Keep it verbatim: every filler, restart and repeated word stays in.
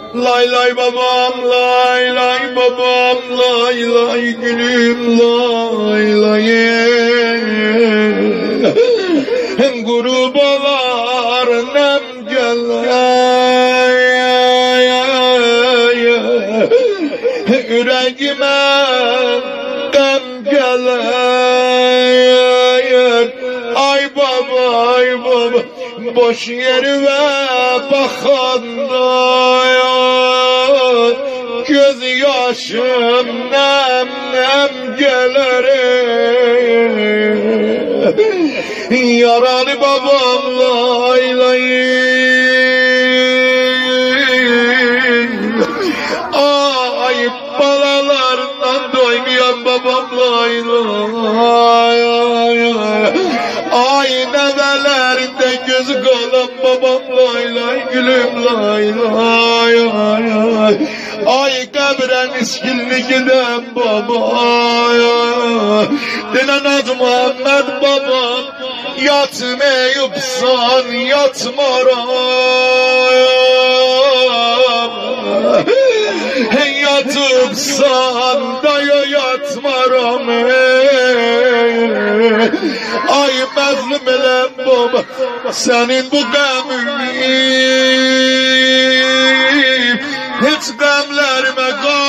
Lay lay babam, lay lay babam, lay lay gülüm, lay lay. Grubalar nem geler, yüreğime dem geler. Ay baba, ay baba, boş yerime bakanda göz yaşım nem nem gelir. Yaralı babam lay lay. Ay balalarından doymayan babam lay lay. Ay nevelerde gözü kalan babam lay lay gülüm lay lay. Ay kabren iskilli giden baba. Denen adı Muhammed babam. Yatmayıpsan yatmaram. Yatıpsan daya yatmaram. Ay mazlum elem baba, senin bu gamın hiç gamlerime